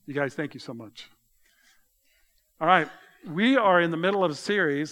You guys, thank you so much. All right. We are in the middle of a series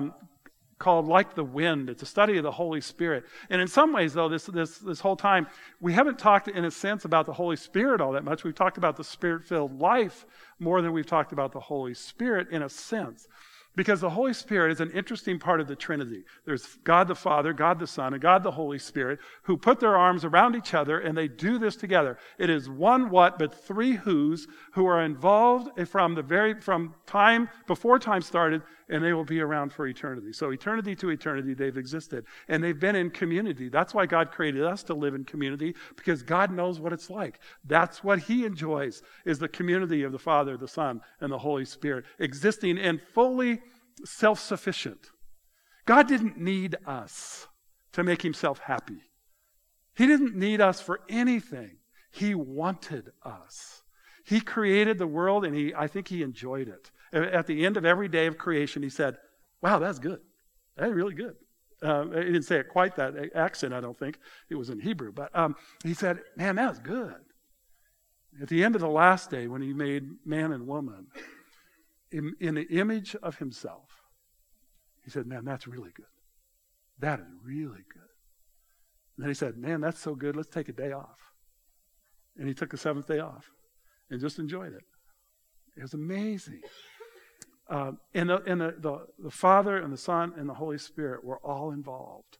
called Like the Wind. It's a study of the Holy Spirit. And in some ways, though, this whole time, we haven't talked, in a sense, about the Holy Spirit all that much. We've talked about the Spirit-filled life more than we've talked about the Holy Spirit, in a sense. Because the Holy Spirit is an interesting part of the Trinity. There's God the Father, God the Son, and God the Holy Spirit, who put their arms around each other, and they do this together. It is one what, but three who's, who are involved from time, before time started, and they will be around for eternity. So eternity to eternity, they've existed. And they've been in community. That's why God created us, to live in community, because God knows what it's like. That's what He enjoys, is the community of the Father, the Son, and the Holy Spirit, existing in fully self-sufficient. God didn't need us to make Himself happy. He didn't need us for anything. He wanted us. He created the world, and I think He enjoyed it. At the end of every day of creation, He said, wow, that's good. That's really good. He didn't say it quite that accent, I don't think. It was in Hebrew. But He said, man, that was good. At the end of the last day, when He made man and woman in the image of Himself, He said, man, that's really good. That is really good. And then He said, man, that's so good, let's take a day off. And He took the seventh day off and just enjoyed it. It was amazing. And the Father and the Son and the Holy Spirit were all involved.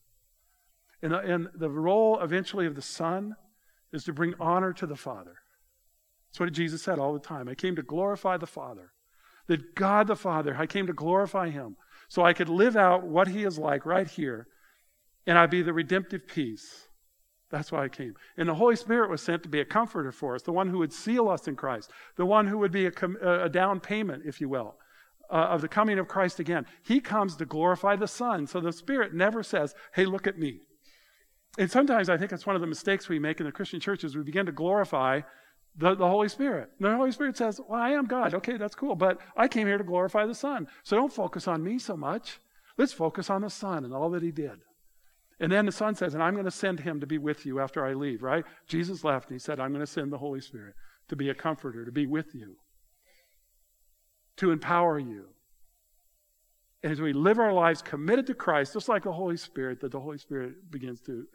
And the role eventually of the Son is to bring honor to the Father. That's what Jesus said all the time. I came to glorify the Father. That God the Father, I came to glorify Him so I could live out what He is like right here, and I'd be the redemptive peace. That's why I came. And the Holy Spirit was sent to be a comforter for us, the one who would seal us in Christ, the one who would be a down payment, if you will, of the coming of Christ again. He comes to glorify the Son. So the Spirit never says, hey, look at me. And sometimes I think it's one of the mistakes we make in the Christian church is we begin to glorify the Holy Spirit. And the Holy Spirit says, well, I am God. Okay, that's cool. But I came here to glorify the Son. So don't focus on me so much. Let's focus on the Son and all that He did. And then the Son says, and I'm going to send Him to be with you after I leave, right? Jesus left and He said, I'm going to send the Holy Spirit to be a comforter, to be with you, to empower you. And as we live our lives committed to Christ, just like the Holy Spirit, that the Holy Spirit begins to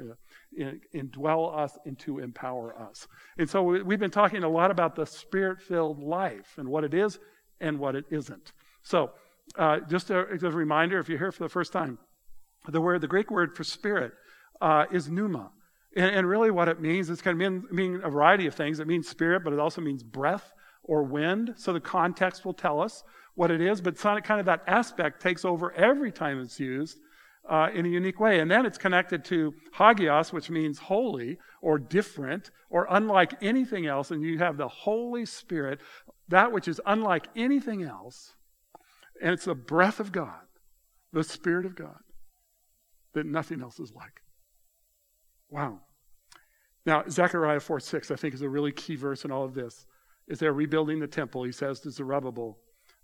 indwell us and to empower us. And so we've been talking a lot about the Spirit-filled life and what it is and what it isn't. So just a reminder, if you're here for the first time, the Greek word for spirit is pneuma. And really what it means, it's going to mean a variety of things. It means spirit, but it also means breath or wind. So the context will tell us what it is, but kind of that aspect takes over every time it's used in a unique way. And then it's connected to hagios, which means holy or different or unlike anything else. And you have the Holy Spirit, that which is unlike anything else. And it's the breath of God, the Spirit of God, that nothing else is like. Wow. Now, Zechariah 4:6, I think, is a really key verse in all of this. As they're rebuilding the temple, he says to Zerubbabel,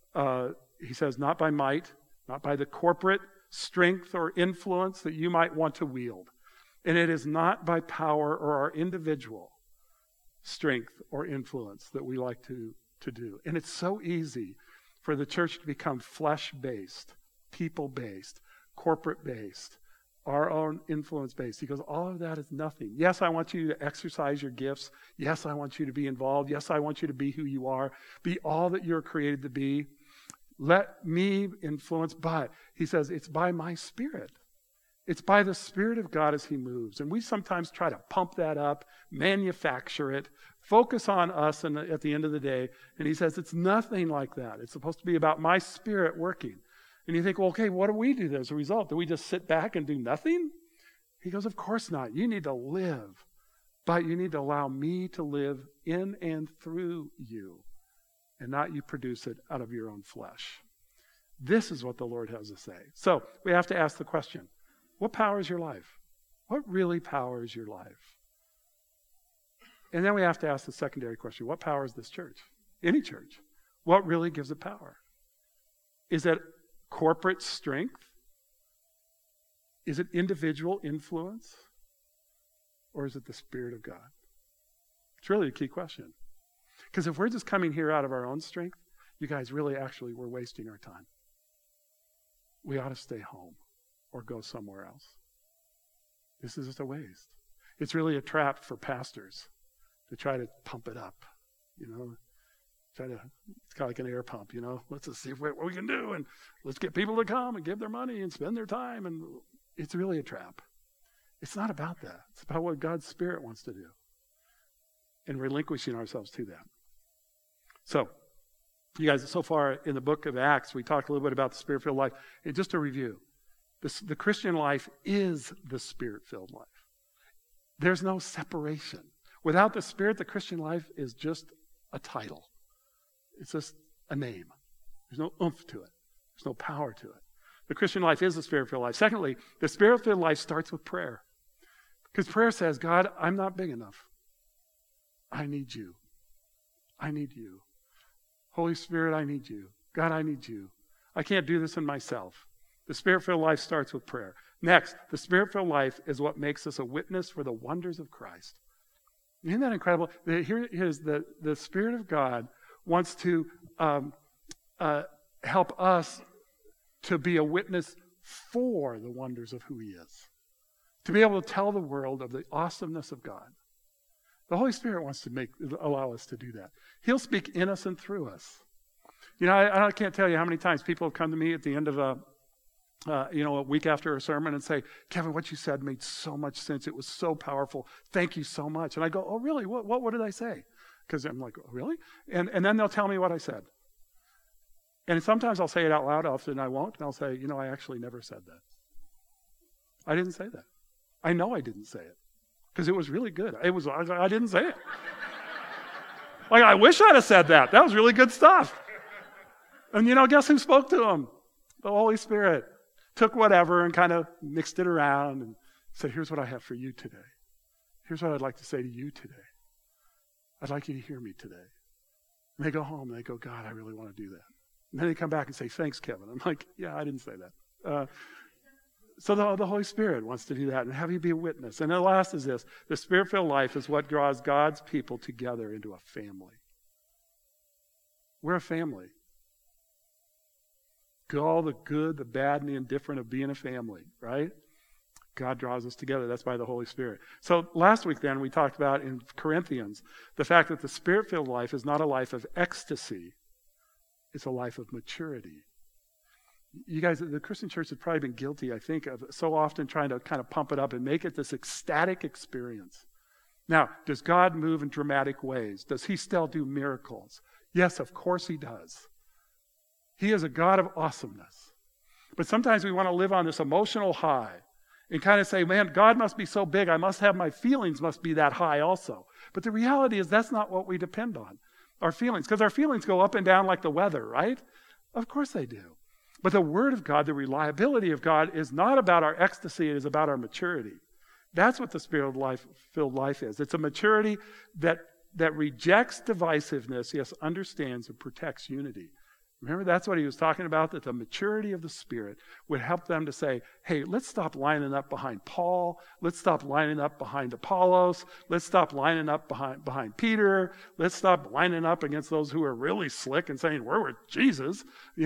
he says, not by might, not by the corporate strength or influence that you might want to wield. And it is not by power or our individual strength or influence that we like to do. And it's so easy for the church to become flesh-based, people-based, corporate-based, our own influence-based. He goes, all of that is nothing. Yes, I want you to exercise your gifts. Yes, I want you to be involved. Yes, I want you to be who you are. Be all that you're created to be. Let me influence, but he says, it's by my Spirit. It's by the Spirit of God as He moves. And we sometimes try to pump that up, manufacture it, focus on us at the end of the day. And he says, it's nothing like that. It's supposed to be about my Spirit working. And you think, well, okay, what do we do as a result? Do we just sit back and do nothing? He goes, of course not. You need to live, but you need to allow me to live in and through you, and not you produce it out of your own flesh. This is what the Lord has to say. So we have to ask the question, what powers your life? What really powers your life? And then we have to ask the secondary question, what powers this church? Any church. What really gives it power? Is it corporate strength? Is it individual influence? Or is it the Spirit of God? It's really a key question. Because if we're just coming here out of our own strength, you guys really actually we're wasting our time. We ought to stay home or go somewhere else. This is just a waste. It's really a trap for pastors to try to pump it up, it's kind of like an air pump, let's just see what we can do, and let's get people to come and give their money and spend their time, and it's really a trap. It's not about that. It's about what God's Spirit wants to do and relinquishing ourselves to that. So, you guys, so far in the book of Acts, we talked a little bit about the Spirit-filled life. And just to review, the Christian life is the Spirit-filled life. There's no separation. Without the Spirit, the Christian life is just a title. It's just a name. There's no oomph to it. There's no power to it. The Christian life is the Spirit-filled life. Secondly, the Spirit-filled life starts with prayer. Because prayer says, God, I'm not big enough. I need you. I need you. Holy Spirit, I need you. God, I need you. I can't do this in myself. The Spirit-filled life starts with prayer. Next, the Spirit-filled life is what makes us a witness for the wonders of Christ. Isn't that incredible? Here is the Spirit of God wants to help us to be a witness for the wonders of who He is. To be able to tell the world of the awesomeness of God. The Holy Spirit wants to allow us to do that. He'll speak in us and through us. I can't tell you how many times people have come to me at the end of a week after a sermon and say, Kevin, what you said made so much sense. It was so powerful. Thank you so much. And I go, oh, really? What did I say? Because I'm like, oh, really? And then they'll tell me what I said. And sometimes I'll say it out loud, often I won't. And I'll say, I actually never said that. I didn't say that. I know I didn't say it. Because it was really good. I didn't say it. I wish I'd have said that. That was really good stuff. And guess who spoke to him? The Holy Spirit. Took whatever and kind of mixed it around and said, here's what I have for you today. Here's what I'd like to say to you today. I'd like you to hear me today. And they go home and they go, God, I really want to do that. And then they come back and say, thanks, Kevin. I'm like, yeah, I didn't say that. So the Holy Spirit wants to do that and have you be a witness. And the last is this. The Spirit-filled life is what draws God's people together into a family. We're a family. All the good, the bad, and the indifferent of being a family, right? God draws us together. That's by the Holy Spirit. So last week then we talked about in Corinthians the fact that the Spirit-filled life is not a life of ecstasy. It's a life of maturity. You guys, the Christian church has probably been guilty, I think, of so often trying to kind of pump it up and make it this ecstatic experience. Now, does God move in dramatic ways? Does He still do miracles? Yes, of course He does. He is a God of awesomeness. But sometimes we want to live on this emotional high and kind of say, man, God must be so big, my feelings must be that high also. But the reality is that's not what we depend on, our feelings. Because our feelings go up and down like the weather, right? Of course they do. But the Word of God, the reliability of God, is not about our ecstasy, it is about our maturity. That's what the Spirit-filled life is. It's a maturity that rejects divisiveness, yes, understands and protects unity. Remember, that's what he was talking about, that the maturity of the Spirit would help them to say, hey, let's stop lining up behind Paul. Let's stop lining up behind Apollos. Let's stop lining up behind Peter. Let's stop lining up against those who are really slick and saying, we're with Jesus.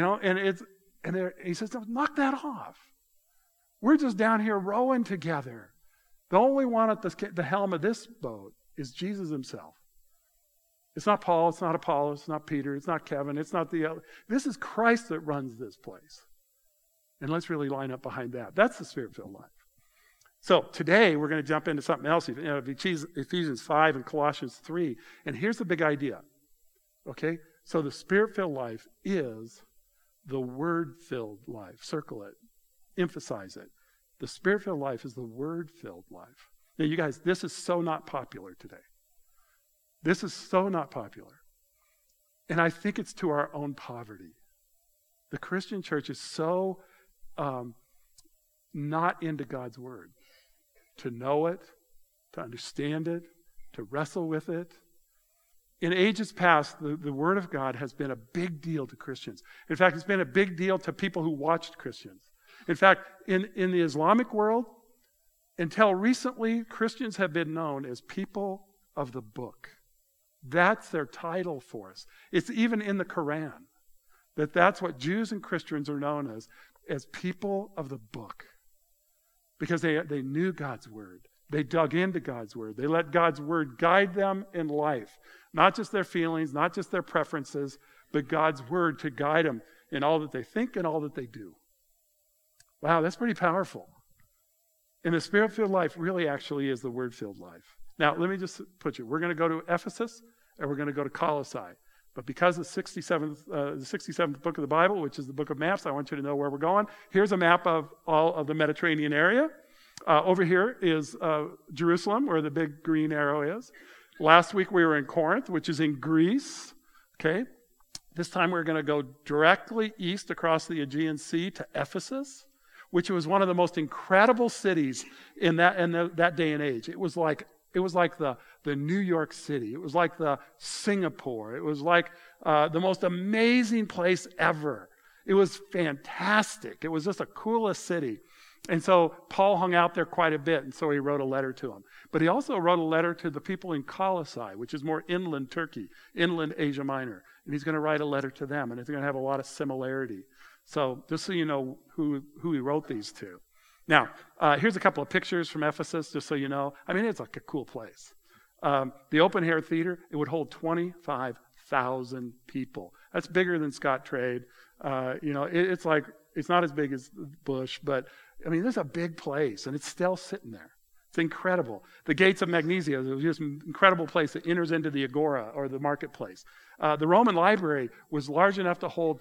And he says, knock that off. We're just down here rowing together. The only one at the helm of this boat is Jesus Himself. It's not Paul, it's not Apollos, it's not Peter, it's not Kevin, it's not the other. This is Christ that runs this place. And let's really line up behind that. That's the Spirit-filled life. So today we're going to jump into something else, Ephesians 5 and Colossians 3. And here's the big idea. Okay? So the Spirit-filled life is the Word-filled life. Circle it. Emphasize it. The Spirit-filled life is the Word-filled life. Now, you guys, this is so not popular today. This is so not popular. And I think it's to our own poverty. The Christian church is so not into God's Word. To know it, to understand it, to wrestle with it. In ages past, the Word of God has been a big deal to Christians. In fact, it's been a big deal to people who watched Christians. In fact, in the Islamic world, until recently, Christians have been known as people of the book. That's their title for us. It's even in the Quran that's what Jews and Christians are known as people of the book. Because they knew God's word. They dug into God's word. They let God's word guide them in life. Not just their feelings, not just their preferences, but God's word to guide them in all that they think and all that they do. Wow, that's pretty powerful. And the Spirit-filled life really actually is the word-filled life. Now, let me just put you. We're going to go to Ephesus and we're going to go to Colossae. But because the 67th book of the Bible, which is the book of maps, I want you to know where we're going. Here's a map of all of the Mediterranean area. Over here is Jerusalem, where the big green arrow is. Last week we were in Corinth, which is in Greece. Okay. This time we're going to go directly east across the Aegean Sea to Ephesus, which was one of the most incredible cities in that day and age. It was like the New York City. It was like the Singapore. It was like the most amazing place ever. It was fantastic. It was just the coolest city. And so Paul hung out there quite a bit, and so he wrote a letter to them. But he also wrote a letter to the people in Colossae, which is more inland Turkey, inland Asia Minor. And he's going to write a letter to them, and it's going to have a lot of similarity. So just so you know who he wrote these to. Now, here's a couple of pictures from Ephesus, just so you know. I mean, it's like a cool place. The open-air theater, it would hold 25,000 people. That's bigger than Scottrade. It's not as big as Bush, but, I mean, there's a big place, and it's still sitting there. It's incredible. The Gates of Magnesia, it was just an incredible place that enters into the Agora, or the marketplace. The Roman library was large enough to hold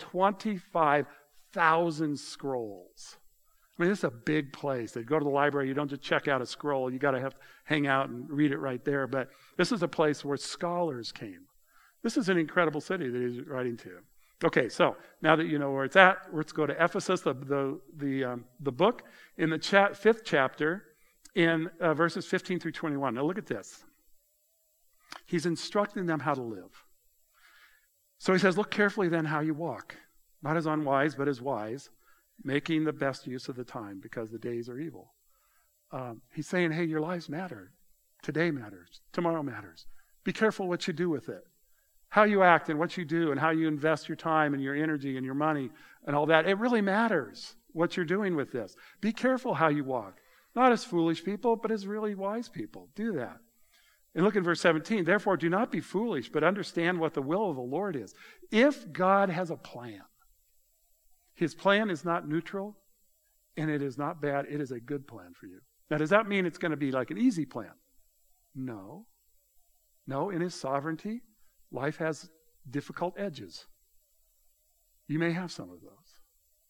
25,000 scrolls. I mean, this is a big place. They go to the library. You don't just check out a scroll. You got to have to hang out and read it right there. But this is a place where scholars came. This is an incredible city that he's writing to. Okay, so now that you know where it's at, let's go to Ephesus, the book, in the 5th chapter, in verses 15 through 21. Now look at this. He's instructing them how to live. So he says, look carefully then how you walk, not as unwise, but as wise, making the best use of the time because the days are evil. He's saying, hey, your lives matter. Today matters. Tomorrow matters. Be careful what you do with it. How you act and what you do and how you invest your time and your energy and your money and all that. It really matters what you're doing with this. Be careful how you walk. Not as foolish people, but as really wise people. Do that. And look at verse 17. Therefore, do not be foolish, but understand what the will of the Lord is. If God has a plan, his plan is not neutral, and it is not bad. It is a good plan for you. Now, does that mean it's going to be like an easy plan? No. No, in his sovereignty, life has difficult edges. You may have some of those.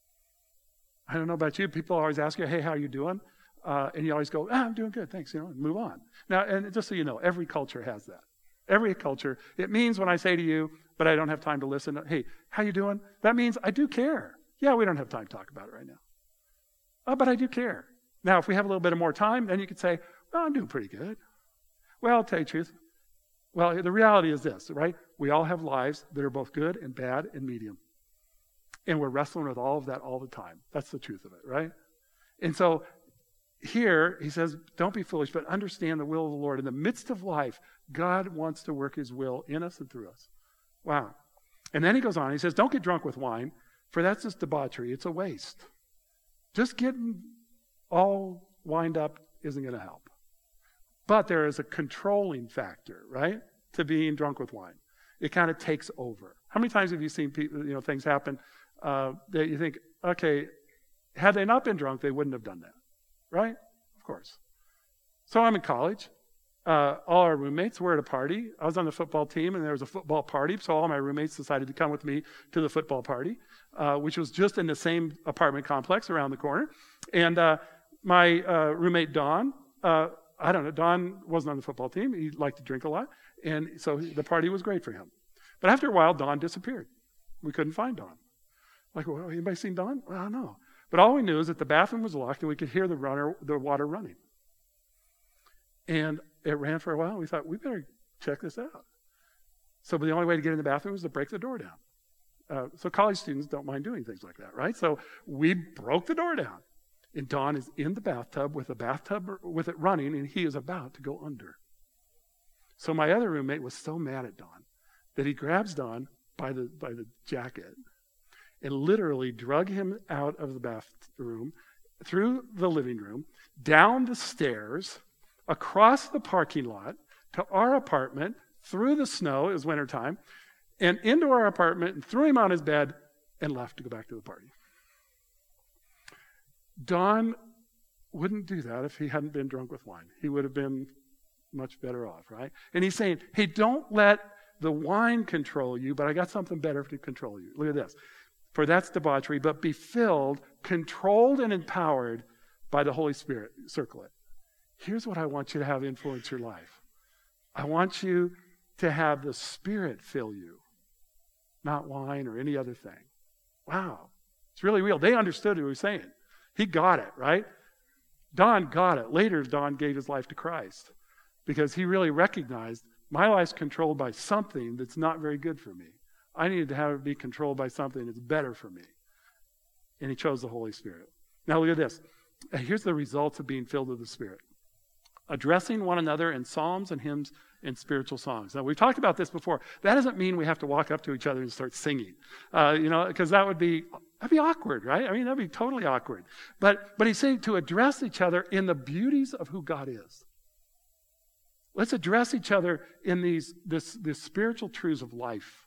I don't know about you. People always ask you, hey, how are you doing? And you always go, I'm doing good, thanks, and move on. Now, and just so you know, every culture has that. Every culture. It means when I say to you, but I don't have time to listen, hey, how you doing? That means I do care. Yeah, we don't have time to talk about it right now. But I do care. Now, if we have a little bit of more time, then you could say, well, I'm doing pretty good. Well, I'll tell you the truth. Well, the reality is this, right? We all have lives that are both good and bad and medium. And we're wrestling with all of that all the time. That's the truth of it, right? And so here, he says, don't be foolish, but understand the will of the Lord. In the midst of life, God wants to work his will in us and through us. Wow. And then he goes on, he says, don't get drunk with wine, for that's just debauchery. It's a waste. Just getting all wind up isn't going to help. But there is a controlling factor, right, to being drunk with wine. It kind of takes over. How many times have you seen people, things happen that you think, okay, had they not been drunk, they wouldn't have done that, right? Of course. So I'm in college. All our roommates were at a party. I was on the football team, and there was a football party, so all my roommates decided to come with me to the football party, which was just in the same apartment complex around the corner. And my roommate, Don, Don wasn't on the football team. He liked to drink a lot, and so the party was great for him. But after a while, Don disappeared. We couldn't find Don. Like, well, anybody seen Don? Well, I don't know. But all we knew is that the bathroom was locked, and we could hear the water running. And it ran for a while, and we thought, we better check this out. So the only way to get in the bathroom was to break the door down. So college students don't mind doing things like that, right? So we broke the door down. And Don is in the bathtub with the bathtub with it running, and he is about to go under. So my other roommate was so mad at Don that he grabs Don by the jacket and literally drug him out of the bathroom, through the living room, down the stairs, across the parking lot, to our apartment, through the snow, it was wintertime, and into our apartment, and threw him on his bed, and left to go back to the party. Don wouldn't do that if he hadn't been drunk with wine. He would have been much better off, right? And he's saying, hey, don't let the wine control you, but I got something better to control you. Look at this. For that's debauchery, but be filled, controlled, and empowered by the Holy Spirit. Circle it. Here's what I want you to have influence your life. I want you to have the Spirit fill you, not wine or any other thing. Wow. It's really real. They understood what he was saying. He got it, right? Don got it. Later, Don gave his life to Christ because he really recognized my life's controlled by something that's not very good for me. I needed to have it be controlled by something that's better for me. And he chose the Holy Spirit. Now look at this. Here's the results of being filled with the Spirit. Addressing one another in psalms and hymns and spiritual songs. Now, we've talked about this before. That doesn't mean we have to walk up to each other and start singing, because that'd be awkward, right? I mean, that'd be totally awkward. But he's saying to address each other in the beauties of who God is. Let's address each other in these spiritual truths of life.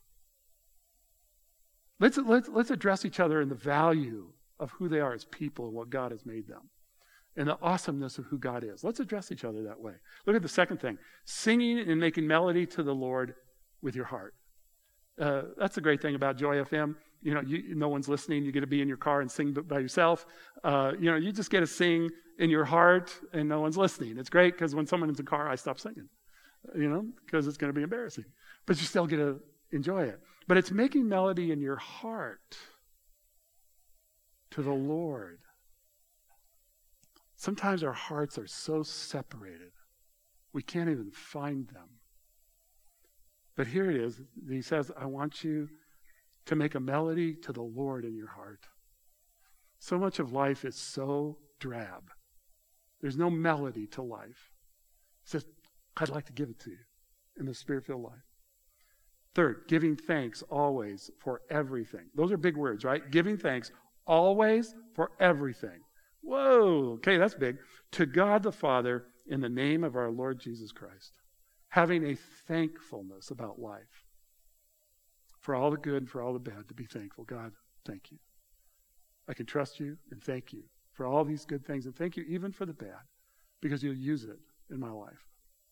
Let's address each other in the value of who they are as people and what God has made them, and the awesomeness of who God is. Let's address each other that way. Look at the second thing. Singing and making melody to the Lord with your heart. That's the great thing about Joy FM. No one's listening. You get to be in your car and sing by yourself. You just get to sing in your heart and no one's listening. It's great because when someone's in the car, I stop singing, because it's going to be embarrassing. But you still get to enjoy it. But it's making melody in your heart to the Lord. Sometimes our hearts are so separated, we can't even find them. But here it is. He says, I want you to make a melody to the Lord in your heart. So much of life is so drab. There's no melody to life. He says, I'd like to give it to you in the Spirit-filled life. Third, giving thanks always for everything. Those are big words, right? Giving thanks always for everything. Whoa, okay, that's big. To God the Father in the name of our Lord Jesus Christ. Having a thankfulness about life. For all the good and for all the bad, to be thankful. God, thank you. I can trust you and thank you for all these good things. And thank you even for the bad, because you'll use it in my life.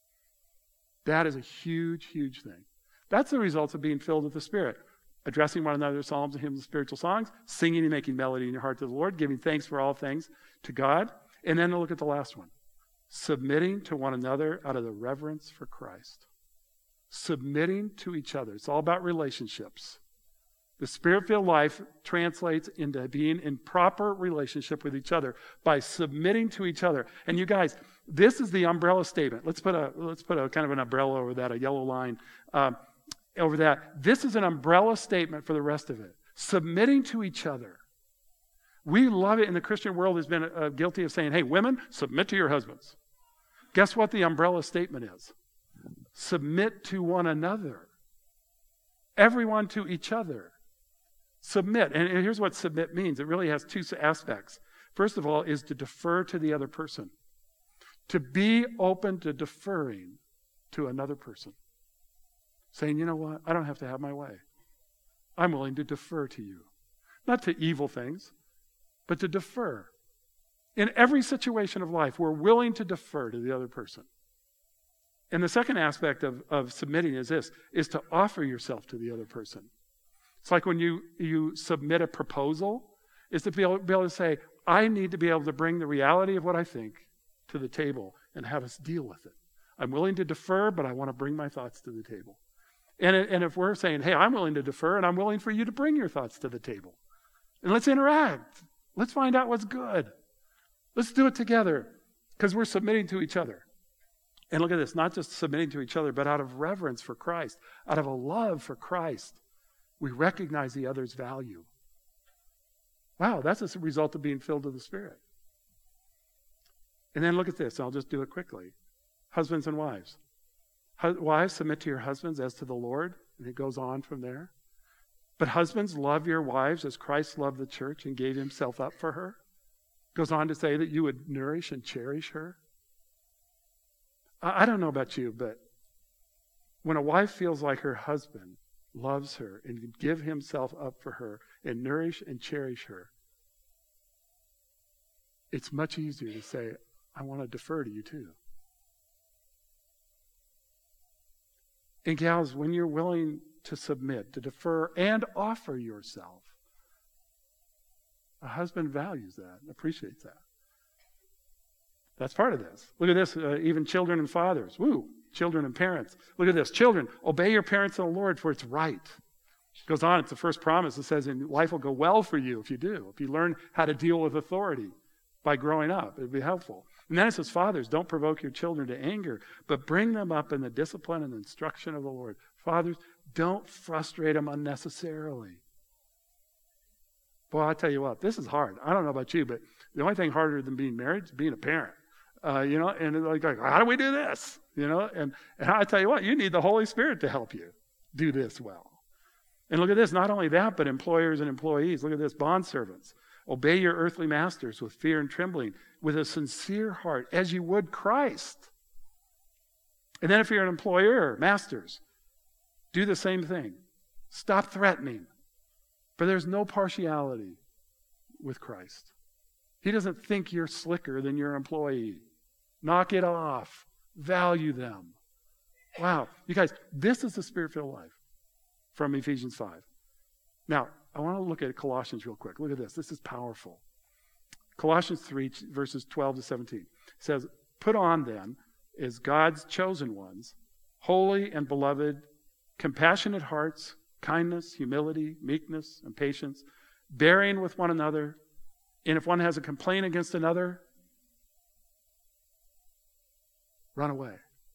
That is a huge, huge thing. That's the results of being filled with the Spirit. Addressing one another, psalms and hymns and spiritual songs, singing and making melody in your heart to the Lord, giving thanks for all things to God. And then look at the last one. Submitting to one another out of the reverence for Christ. Submitting to each other. It's all about relationships. The Spirit-filled life translates into being in proper relationship with each other by submitting to each other. And you guys, this is the umbrella statement. Let's put a kind of an umbrella over that, a yellow line over that. This is an umbrella statement for the rest of it. Submitting to each other. We love it, and the Christian world has been guilty of saying, hey, women, submit to your husbands. Guess what the umbrella statement is? Submit to one another. Everyone to each other. Submit. And here's what submit means. It really has two aspects. First of all is to defer to the other person. To be open to deferring to another person. Saying, you know what? I don't have to have my way. I'm willing to defer to you. Not to evil things, but to defer. In every situation of life, we're willing to defer to the other person. And the second aspect of submitting is this, is to offer yourself to the other person. It's like when you submit a proposal, is to be able to say, I need to be able to bring the reality of what I think to the table and have us deal with it. I'm willing to defer, but I want to bring my thoughts to the table. And if we're saying, hey, I'm willing to defer, and I'm willing for you to bring your thoughts to the table. And let's interact. Let's find out what's good. Let's do it together, because we're submitting to each other. And look at this, not just submitting to each other, but out of reverence for Christ, out of a love for Christ, we recognize the other's value. Wow, that's a result of being filled with the Spirit. And then look at this, I'll just do it quickly. Husbands and wives. Wives, submit to your husbands as to the Lord. And it goes on from there. But husbands, love your wives as Christ loved the church and gave himself up for her. Goes on to say that you would nourish and cherish her. I don't know about you, but when a wife feels like her husband loves her and can give himself up for her and nourish and cherish her, it's much easier to say, I want to defer to you too. And gals, when you're willing to submit, to defer, and offer yourself, a husband values that, appreciates that. That's part of this. Look at this, even children and fathers. Woo, children and parents. Look at this. Children, obey your parents in the Lord, for it's right. It goes on, it's the first promise. It says, and life will go well for you if you do. If you learn how to deal with authority by growing up, it'd be helpful. And then it says, fathers, don't provoke your children to anger, but bring them up in the discipline and instruction of the Lord. Fathers, don't frustrate them unnecessarily. Boy, I tell you what, this is hard. I don't know about you, but the only thing harder than being married is being a parent. And like, how do we do this? And I tell you what, you need the Holy Spirit to help you do this well. And look at this, not only that, but employers and employees. Look at this, bondservants. Obey your earthly masters with fear and trembling, with a sincere heart, as you would Christ. And then if you're an employer, masters, do the same thing. Stop threatening. For there's no partiality with Christ. He doesn't think you're slicker than your employee. Knock it off. Value them. Wow. You guys, this is the Spirit-filled life from Ephesians 5. Now, I want to look at Colossians real quick. Look at this. This is powerful. Colossians 3, verses 12 to 17. It says, put on then, as God's chosen ones, holy and beloved, compassionate hearts, kindness, humility, meekness, and patience, bearing with one another. And if one has a complaint against another, run away.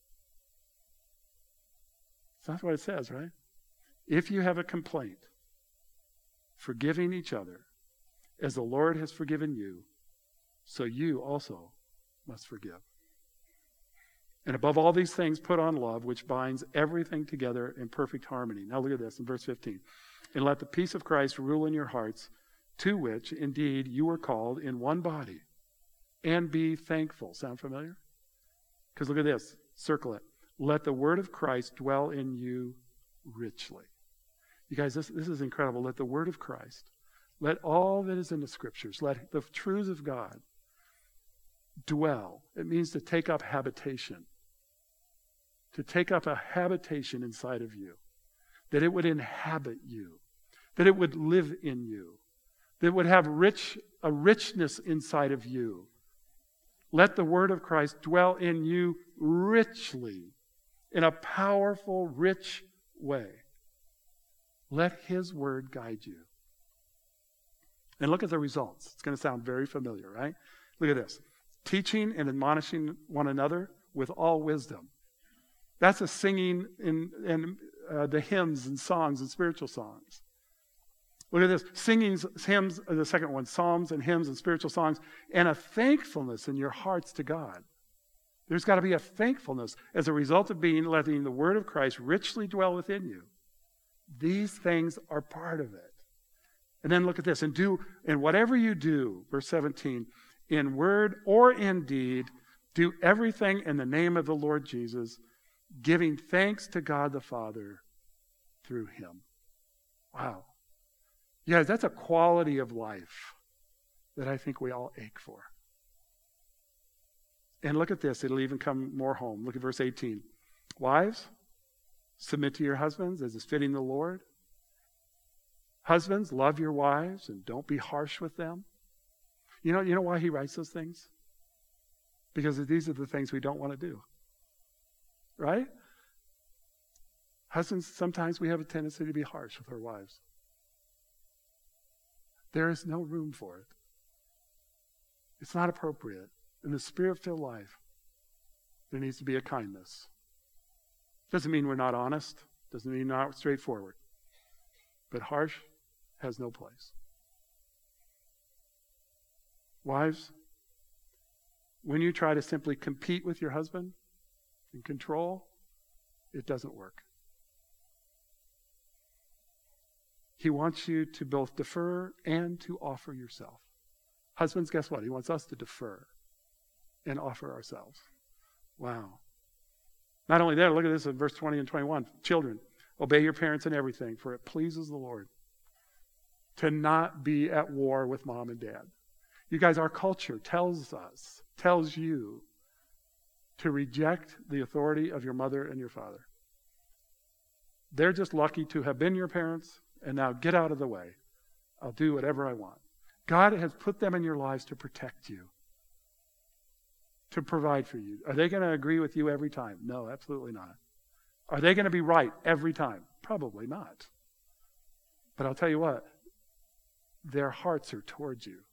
That's what it says, right? If you have a complaint, forgiving each other, as the Lord has forgiven you, so you also must forgive. And above all these things, put on love, which binds everything together in perfect harmony. Now look at this in verse 15. And let the peace of Christ rule in your hearts, to which, indeed, you were called in one body, and be thankful. Sound familiar? Because look at this. Circle it. Let the word of Christ dwell in you richly. You guys, this is incredible. Let the word of Christ, let all that is in the scriptures, let the truths of God dwell. It means to take up habitation. To take up a habitation inside of you. That it would inhabit you. That it would live in you. That it would have a richness inside of you. Let the word of Christ dwell in you richly. In a powerful, rich way. Let his word guide you. And look at the results. It's going to sound very familiar, right? Look at this. Teaching and admonishing one another with all wisdom. That's a singing in the hymns and songs and spiritual songs. Look at this. Singing hymns, the second one, psalms and hymns and spiritual songs, and a thankfulness in your hearts to God. There's got to be a thankfulness as a result of letting the word of Christ richly dwell within you. These things are part of it. And then look at this. And whatever you do, verse 17, in word or in deed, do everything in the name of the Lord Jesus, giving thanks to God the Father through him. Wow. Yeah, that's a quality of life that I think we all ache for. And look at this. It'll even come more home. Look at verse 18. Wives, submit to your husbands as is fitting the Lord. Husbands, love your wives and don't be harsh with them. You know why he writes those things? Because these are the things we don't want to do. Right? Husbands, sometimes we have a tendency to be harsh with our wives. There is no room for it. It's not appropriate. In the Spirit-filled life, there needs to be a kindness. Doesn't mean we're not honest. Doesn't mean we're not straightforward. But harsh has no place. Wives, when you try to simply compete with your husband and control, It doesn't work. He wants you to both defer and to offer yourself. Husbands, guess what? He wants us to defer and offer ourselves. Wow. Not only that, look at this in verse 20 and 21. Children, obey your parents in everything, for it pleases the Lord to not be at war with mom and dad. You guys, our culture tells you to reject the authority of your mother and your father. They're just lucky to have been your parents, and now get out of the way. I'll do whatever I want. God has put them in your lives to protect you, to provide for you. Are they going to agree with you every time? No, absolutely not. Are they going to be right every time? Probably not. But I'll tell you what, their hearts are towards you.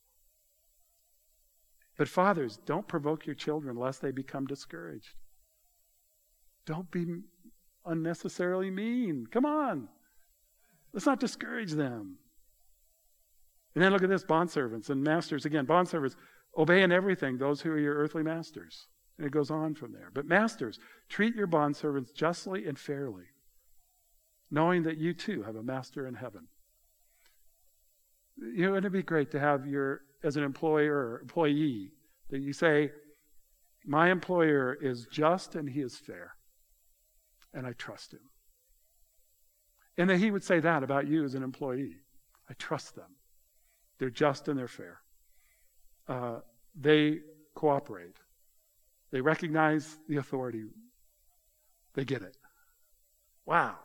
But fathers, don't provoke your children lest they become discouraged. Don't be unnecessarily mean. Come on. Let's not discourage them. And then look at this, bondservants and masters. Again, bondservants, obey in everything those who are your earthly masters. And it goes on from there. But masters, treat your bondservants justly and fairly, knowing that you too have a master in heaven. You know, wouldn't it be great to have as an employer or employee, that you say, my employer is just and he is fair, and I trust him. And that he would say that about you as an employee. I trust them. They're just and they're fair. They cooperate. They recognize the authority. They get it. Wow.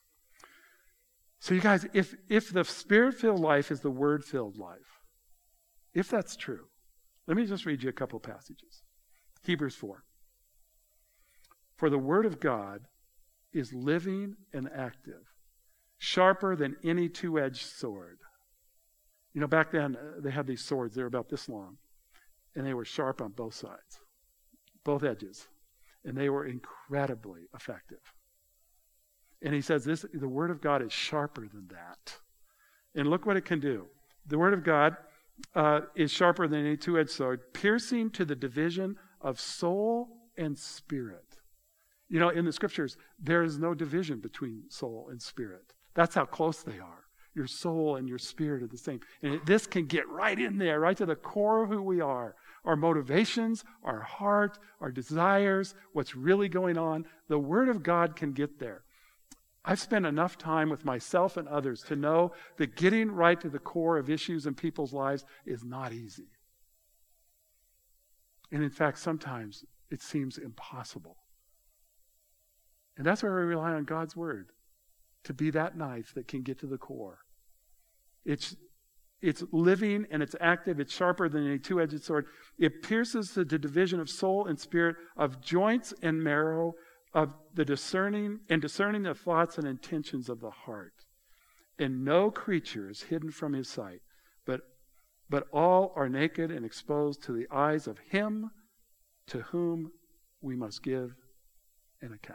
So you guys, if the Spirit-filled life is the Word-filled life, if that's true, let me just read you a couple passages. Hebrews 4. For the Word of God is living and active, sharper than any two-edged sword. You know, back then, they had these swords. They were about this long. And they were sharp on both sides, both edges. And they were incredibly effective. And he says the Word of God is sharper than that. And look what it can do. The Word of God is sharper than any two-edged sword, piercing to the division of soul and spirit. You know, in the Scriptures, there is no division between soul and spirit. That's how close they are. Your soul and your spirit are the same. And this can get right in there, right to the core of who we are. Our motivations, our heart, our desires, what's really going on. The Word of God can get there. I've spent enough time with myself and others to know that getting right to the core of issues in people's lives is not easy. And in fact, sometimes it seems impossible. And that's where we rely on God's Word to be that knife that can get to the core. It's living and it's active. It's sharper than a two-edged sword. It pierces the division of soul and spirit, of joints and marrow, of the discerning the thoughts and intentions of the heart. And no creature is hidden from his sight, but all are naked and exposed to the eyes of him to whom we must give an account.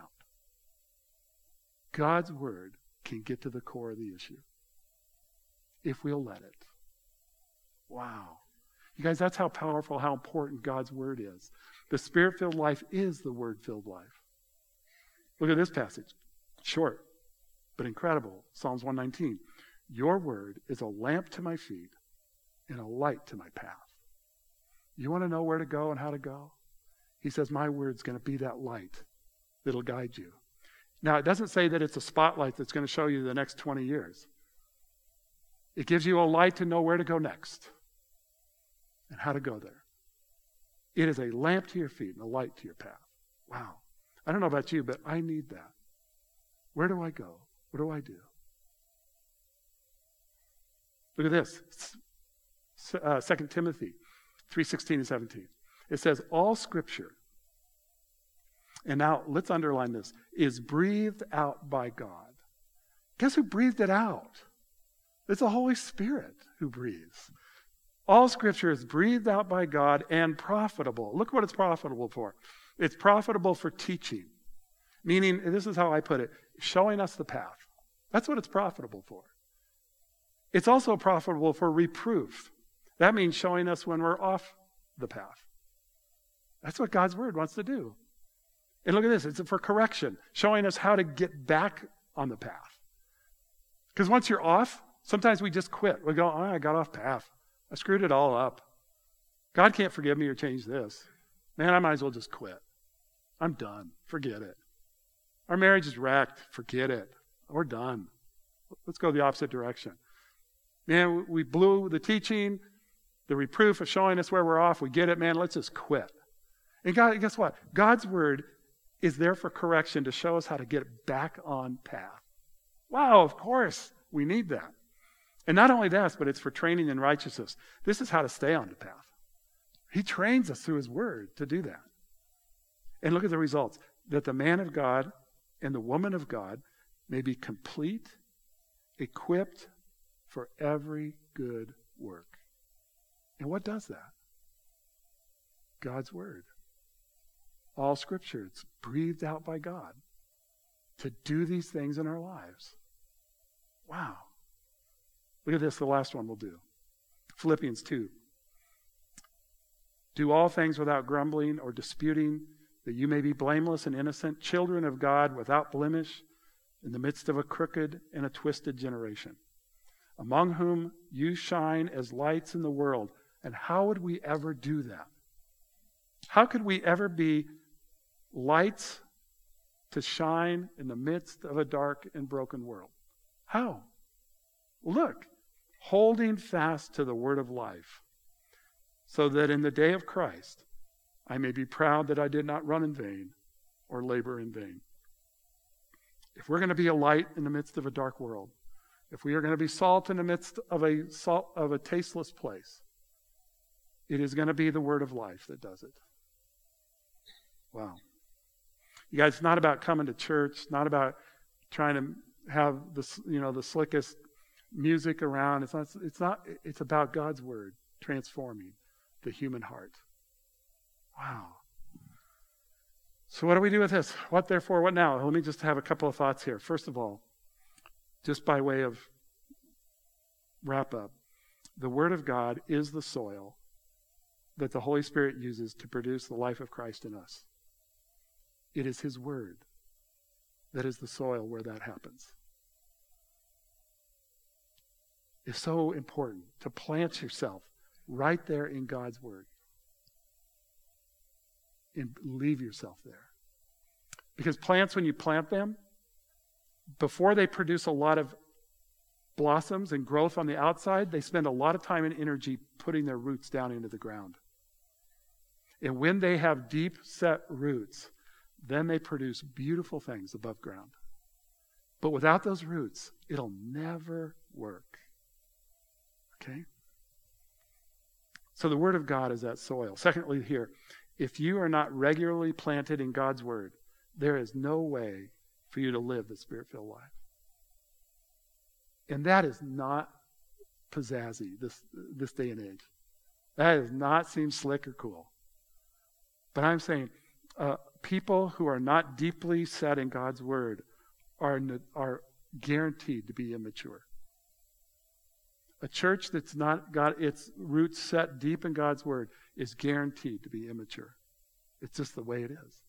God's Word can get to the core of the issue if we'll let it. Wow. You guys, that's how powerful, how important God's Word is. The Spirit-filled life is the Word-filled life. Look at this passage. Short, but incredible. Psalms 119. Your Word is a lamp to my feet and a light to my path. You want to know where to go and how to go? He says, my Word's going to be that light that'll guide you. Now, it doesn't say that it's a spotlight that's going to show you the next 20 years. It gives you a light to know where to go next and how to go there. It is a lamp to your feet and a light to your path. Wow. I don't know about you, but I need that. Where do I go? What do I do? Look at this. 2 Timothy 3:16 and 17. It says, all Scripture, and now let's underline this, is breathed out by God. Guess who breathed it out? It's the Holy Spirit who breathes. All Scripture is breathed out by God and profitable. Look what it's profitable for. It's profitable for teaching. Meaning, this is how I put it, showing us the path. That's what it's profitable for. It's also profitable for reproof. That means showing us when we're off the path. That's what God's Word wants to do. And look at this, it's for correction, showing us how to get back on the path. Because once you're off, sometimes we just quit. We go, I got off path. I screwed it all up. God can't forgive me or change this. Man, I might as well just quit. I'm done. Forget it. Our marriage is wrecked. Forget it. We're done. Let's go the opposite direction. Man, we blew the teaching, the reproof of showing us where we're off. We get it, man. Let's just quit. And God, guess what? God's word is there for correction to show us how to get back on path. Wow, of course, we need that. And not only that, but it's for training in righteousness. This is how to stay on the path. He trains us through his word to do that. And look at the results. That the man of God and the woman of God may be complete, equipped for every good work. And what does that? God's word. All scripture, it's breathed out by God to do these things in our lives. Wow. Look at this, the last one we'll do. Philippians 2. Do all things without grumbling or disputing, that you may be blameless and innocent, children of God without blemish, in the midst of a crooked and a twisted generation, among whom you shine as lights in the world. And how would we ever do that? How could we ever be lights to shine in the midst of a dark and broken world? How? Look, holding fast to the word of life, so that in the day of Christ I may be proud that I did not run in vain or labor in vain. If we're going to be a light in the midst of a dark world, if we are going to be salt in the midst of a tasteless place, it is going to be the word of life that does it. Wow. You guys, it's not about coming to church, it's not about trying to have the slickest music around. It's about God's word transforming the human heart. Wow. So what do we do with this? What therefore, what now? Let me just have a couple of thoughts here. First of all, just by way of wrap up, the word of God is the soil that the Holy Spirit uses to produce the life of Christ in us. It is his word that is the soil where that happens. It's so important to plant yourself right there in God's word and leave yourself there. Because plants, when you plant them, before they produce a lot of blossoms and growth on the outside, they spend a lot of time and energy putting their roots down into the ground. And when they have deep set roots, then they produce beautiful things above ground. But without those roots, it'll never work. Okay? So the word of God is that soil. Secondly here, if you are not regularly planted in God's word, there is no way for you to live the Spirit-filled life. And that is not pizzazzy this day and age. That does not seem slick or cool. But I'm saying people who are not deeply set in God's word are guaranteed to be immature. A church that's not got its roots set deep in God's word is guaranteed to be immature. It's just the way it is.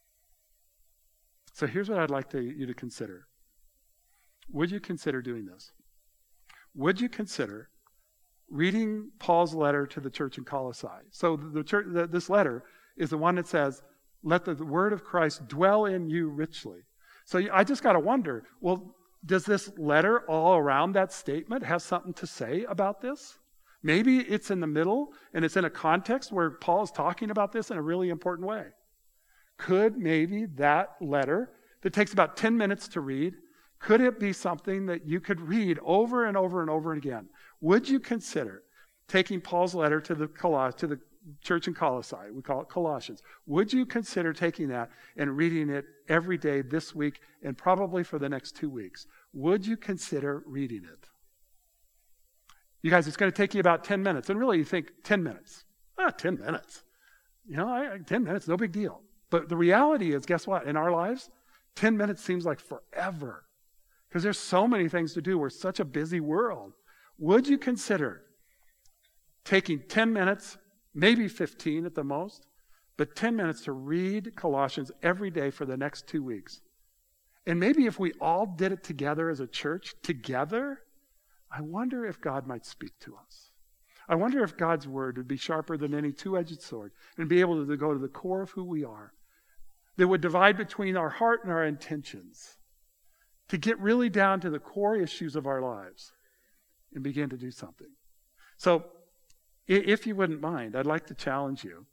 So here's what I'd like you to consider. Would you consider doing this? Would you consider reading Paul's letter to the church in Colossae? So this letter is the one that says, let the word of Christ dwell in you richly. So I just got to wonder, well, does this letter all around that statement have something to say about this? Maybe it's in the middle and it's in a context where Paul is talking about this in a really important way. Could maybe that letter that takes about 10 minutes to read, could it be something that you could read over and over and over again? Would you consider taking Paul's letter to the church in Colossae? We call it Colossians. Would you consider taking that and reading it every day this week and probably for the next 2 weeks? Would you consider reading it? You guys, it's going to take you about 10 minutes. And really, you think 10 minutes. 10 minutes. 10 minutes, no big deal. But the reality is, guess what? In our lives, 10 minutes seems like forever. Because there's so many things to do. We're such a busy world. Would you consider taking 10 minutes, maybe 15 at the most, but 10 minutes to read Colossians every day for the next 2 weeks. And maybe if we all did it together as a church, together, I wonder if God might speak to us. I wonder if God's word would be sharper than any two-edged sword and be able to go to the core of who we are. That would divide between our heart and our intentions. To get really down to the core issues of our lives and begin to do something. So, if you wouldn't mind, I'd like to challenge you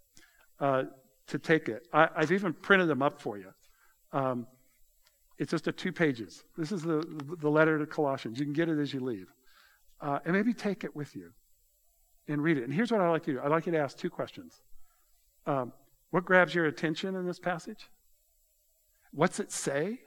to take it. I've even printed them up for you. It's just 2 pages. This is the letter to Colossians. You can get it as you leave. And maybe take it with you and read it. And here's what I'd like you to do. I'd like you to ask 2 questions. What grabs your attention in this passage? What's it say?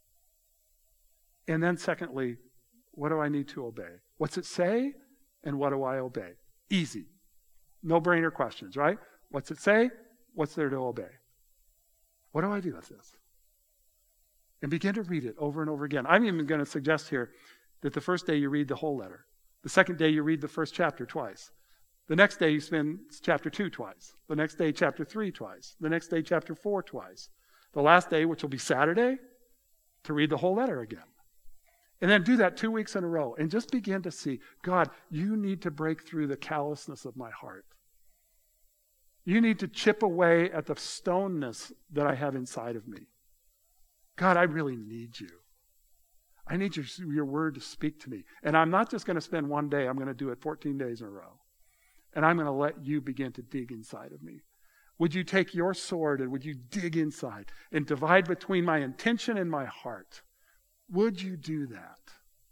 And then secondly, what do I need to obey? What's it say and what do I obey? Easy. No-brainer questions, right? What's it say? What's there to obey? What do I do with this? And begin to read it over and over again. I'm even going to suggest here that the first day you read the whole letter. The second day you read the first chapter twice. The next day you spend chapter 2 twice. The next day chapter 3 twice. The next day chapter 4 twice. The last day, which will be Saturday, to read the whole letter again. And then do that 2 weeks in a row and just begin to see, God, you need to break through the callousness of my heart. You need to chip away at the stoneness that I have inside of me. God, I really need you. I need your word to speak to me. And I'm not just going to spend one day, I'm going to do it 14 days in a row. And I'm going to let you begin to dig inside of me. Would you take your sword and would you dig inside and divide between my intention and my heart? Would you do that?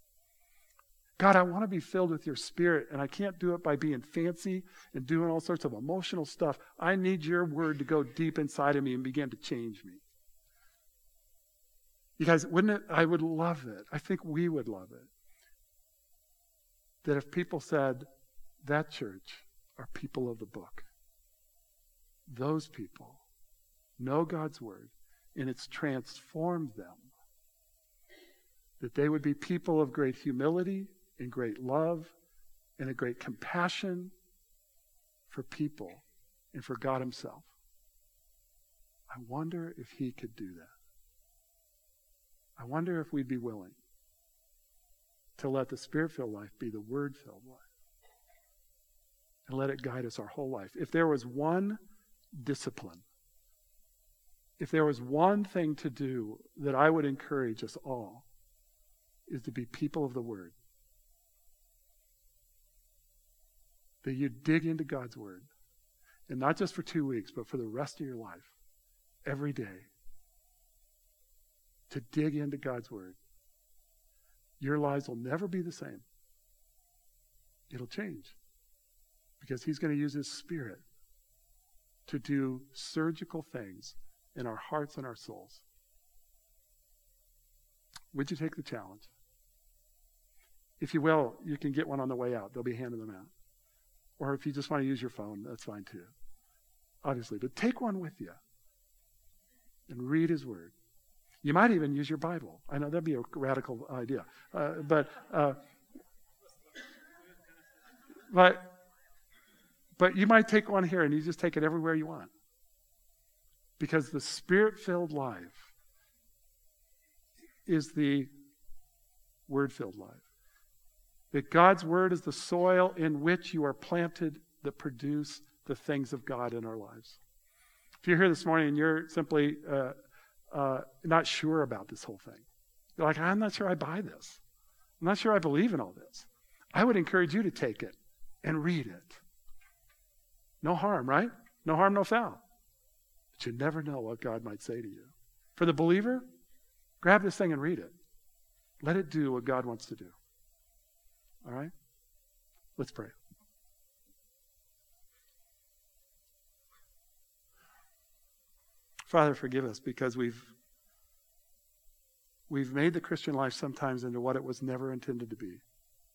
God, I want to be filled with your Spirit, and I can't do it by being fancy and doing all sorts of emotional stuff. I need your word to go deep inside of me and begin to change me. You guys, wouldn't it? I would love it. I think we would love it. That if people said, that church are people of the book. Those people know God's word, and it's transformed them. That they would be people of great humility and great love and a great compassion for people and for God himself. I wonder if he could do that. I wonder if we'd be willing to let the Spirit-filled life be the Word-filled life and let it guide us our whole life. If there was one discipline, if there was one thing to do that I would encourage us all, is to be people of the Word. That you dig into God's Word. And not just for 2 weeks, but for the rest of your life. Every day. To dig into God's Word. Your lives will never be the same. It'll change. Because he's going to use his Spirit to do surgical things in our hearts and our souls. Would you take the challenge? If you will, you can get one on the way out. They'll be handing them out. Or if you just want to use your phone, that's fine too. Obviously. But take one with you. And read his word. You might even use your Bible. I know that'd be a radical idea. But you might take one here and you just take it everywhere you want. Because the Spirit-filled life is the Word-filled life. That God's Word is the soil in which you are planted that produce the things of God in our lives. If you're here this morning and you're simply not sure about this whole thing, you're like, I'm not sure I buy this. I'm not sure I believe in all this. I would encourage you to take it and read it. No harm, right? No harm, no foul. But you never know what God might say to you. For the believer, grab this thing and read it. Let it do what God wants to do. All right? Let's pray. Father, forgive us because we've made the Christian life sometimes into what it was never intended to be.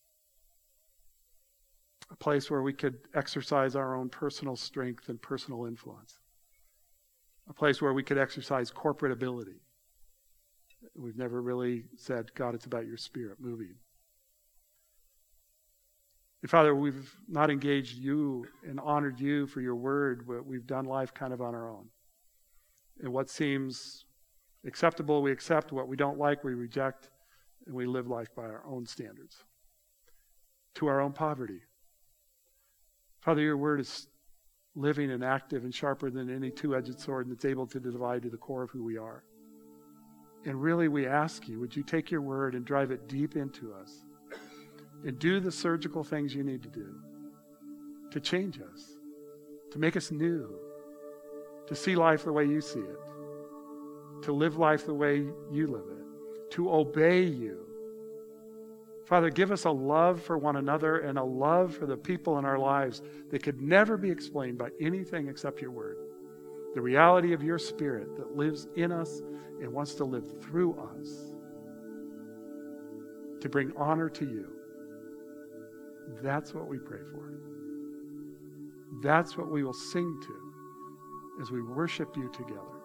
A place where we could exercise our own personal strength and personal influence. A place where we could exercise corporate ability. We've never really said, God, it's about your Spirit moving. And Father, we've not engaged you and honored you for your word, but we've done life kind of on our own. And what seems acceptable, we accept. What we don't like, we reject. And we live life by our own standards, to our own poverty. Father, your word is living and active and sharper than any two-edged sword, and it's able to divide to the core of who we are. And really, we ask you, would you take your word and drive it deep into us and do the surgical things you need to do to change us, to make us new, to see life the way you see it, to live life the way you live it, to obey you. Father, give us a love for one another and a love for the people in our lives that could never be explained by anything except your word. The reality of your Spirit that lives in us and wants to live through us to bring honor to you. That's what we pray for. That's what we will sing to as we worship you together.